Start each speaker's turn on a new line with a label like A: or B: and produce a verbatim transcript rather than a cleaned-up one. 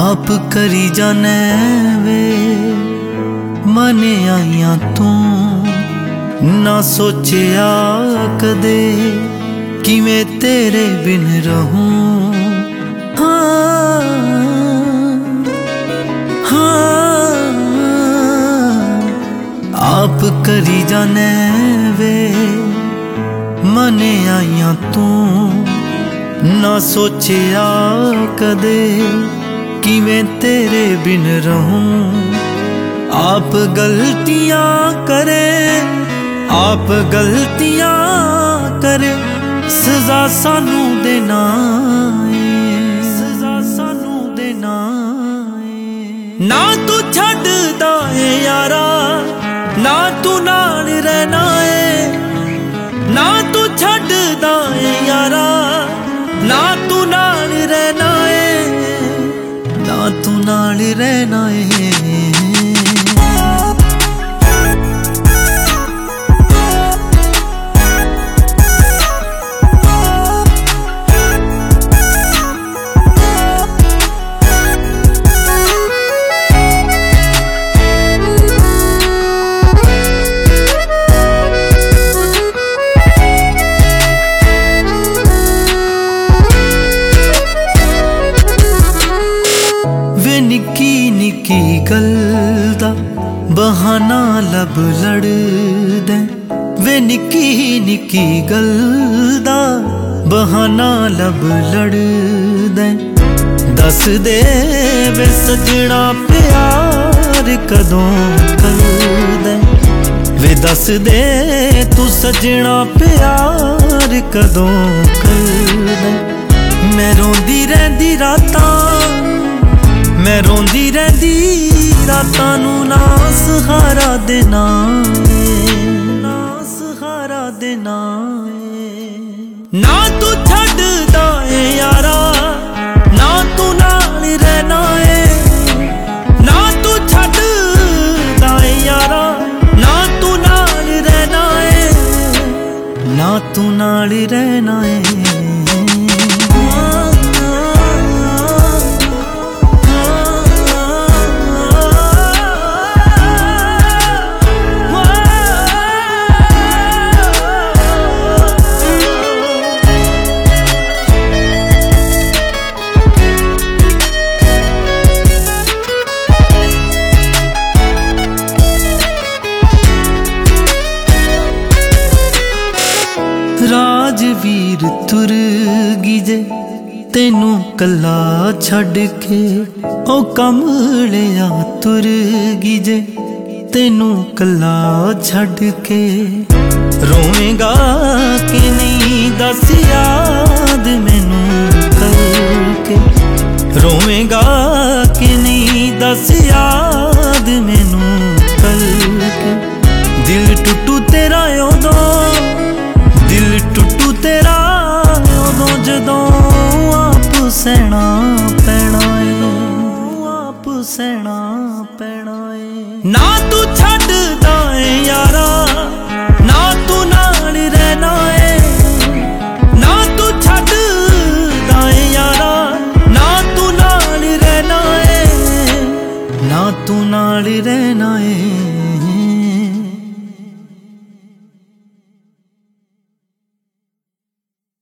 A: आप करी जाने वे मने आइया तू ना सोचिया कदे कि मैं तेरे बिन रहूं। हाँ, हाँ, आप करी जाने वे मने आइया तू ना सोचिया कदे कि मैं तेरे बिन रहूं। आप गलतियां करे आप गलतियां करे सजा सानू देना सजा सानू देना ना तू छड्डदा है यारा ना तू नाल रहना है ना तू छड्डदा है यारा ना तू नाल रहना है ना तू नाल रहना है। निक्की निक्की गल दा बहाना लब लड़ दे वे निक्की निक्की गल दा बहाना लब लड़ दे दस दे वे सजना प्यार कदों कर दे वे दस दे तू सजना प्यार कदों कर दे। मैं रोंदी रहंदी रातां मैं रोंदी रहंदी रातां नू ना सहारा देना ना सहारा देना ना तू छड्डदा है यारा ना तू नाल रहना है ना तू छड्डदा है यारा ना तू नाल रहना है ना तू नाल रहना है। राजवीर तुर गी जे तेनू कला छड़ के ओ कमलिया तुर गी जे तेनू कला छड़ के रोवेगा कि नहीं दस याद मैनू करके रोवेगा कि नहीं दस याद मैनू करके दिल टुटू तेरा उदों दिल टुटू तेरा उदों जदों आप सहना पैना है आप सहना पैना है। ना तू छड्डदा है यारा ना तू नाल रहना है ना तू छड्डदा है यारा ना तू नाल रहना है ना तू नाल रहना है।